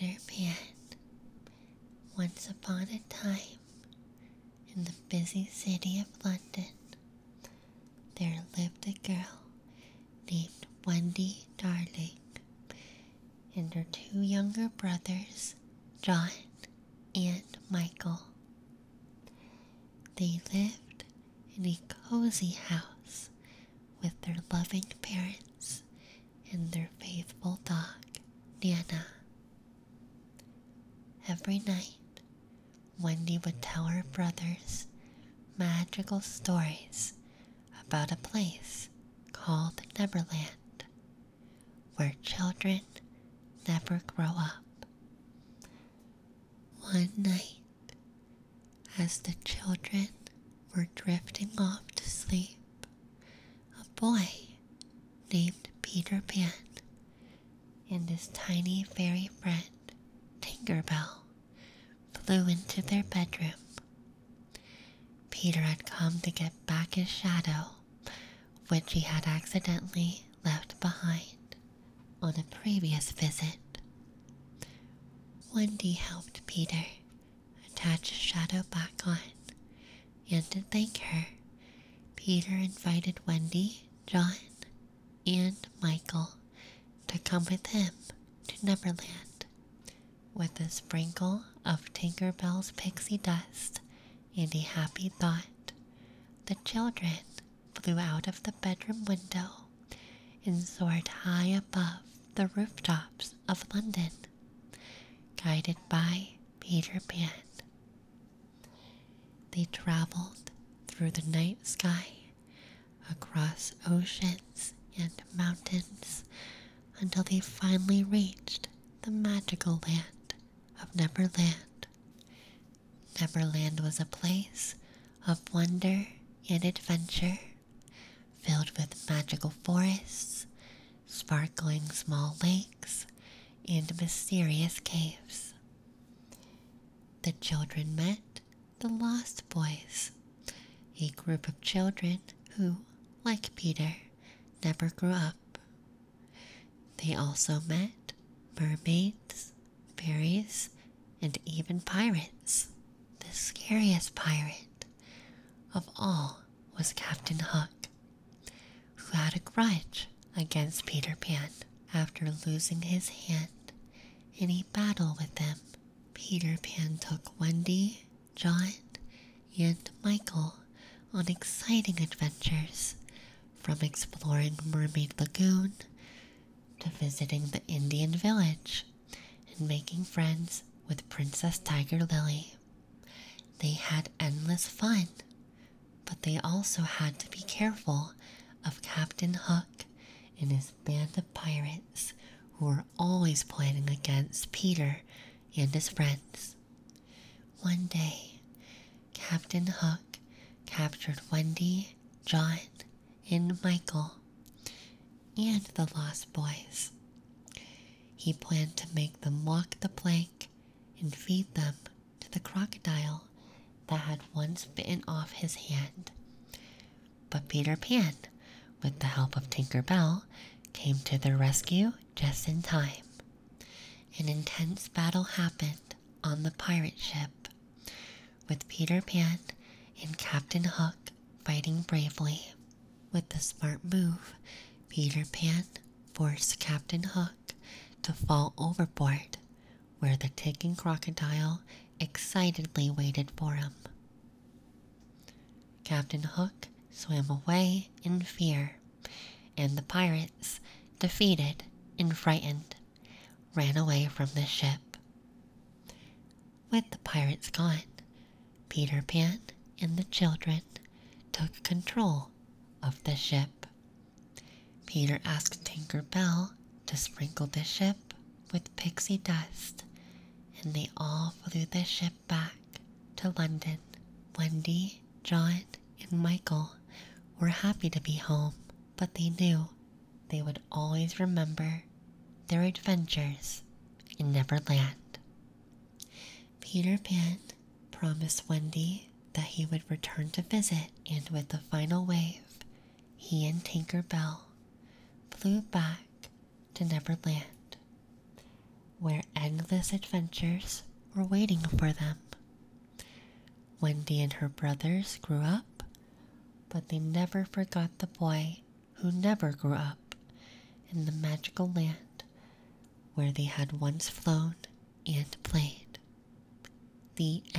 Peter Pan. Once upon a time, in the busy city of London, there lived a girl named Wendy Darling and her two younger brothers, John and Michael. They lived in a cozy house with their loving parents and their faithful dog, Nana. Every night, Wendy would tell her brothers magical stories about a place called Neverland, where children never grow up. One night, as the children were drifting off to sleep, a boy named Peter Pan and his tiny fairy friend, Tinkerbell, flew into their bedroom. Peter had come to get back his shadow, which he had accidentally left behind on a previous visit. Wendy helped Peter attach his shadow back on, and to thank her, Peter invited Wendy, John, and Michael to come with him to Neverland. With a sprinkle of Tinkerbell's pixie dust and a happy thought, the children flew out of the bedroom window and soared high above the rooftops of London, guided by Peter Pan. They traveled through the night sky, across oceans and mountains, until they finally reached the magical land of Neverland. Neverland was a place of wonder and adventure, filled with magical forests, sparkling small lakes, and mysterious caves. The children met the Lost Boys, a group of children who, like Peter, never grew up. They also met mermaids, fairies, and even pirates. The scariest pirate of all was Captain Hook, who had a grudge against Peter Pan after losing his hand in a battle with him. Peter Pan took Wendy, John, and Michael on exciting adventures, from exploring Mermaid Lagoon to visiting the Indian village and making friends with Princess Tiger Lily. They had endless fun, but they also had to be careful of Captain Hook and his band of pirates who were always planning against Peter and his friends. One day, Captain Hook captured Wendy, John, and Michael, and the Lost Boys. He planned to make them walk the plank and feed them to the crocodile that had once bitten off his hand. But Peter Pan, with the help of Tinkerbell, came to their rescue just in time. An intense battle happened on the pirate ship, with Peter Pan and Captain Hook fighting bravely. With the smart move, Peter Pan forced Captain Hook to fall overboard, where the ticking crocodile excitedly waited for him. Captain Hook swam away in fear, and the pirates, defeated and frightened, ran away from the ship. With the pirates gone, Peter Pan and the children took control of the ship. Peter asked Tinkerbell to sprinkle the ship with pixie dust, and they all flew the ship back to London. Wendy, John, and Michael were happy to be home, but they knew they would always remember their adventures in Neverland. Peter Pan promised Wendy that he would return to visit, and with the final wave, he and Tinkerbell flew back to Neverland. where endless adventures were waiting for them. Wendy and her brothers grew up, but they never forgot the boy who never grew up in the magical land where they had once flown and played. The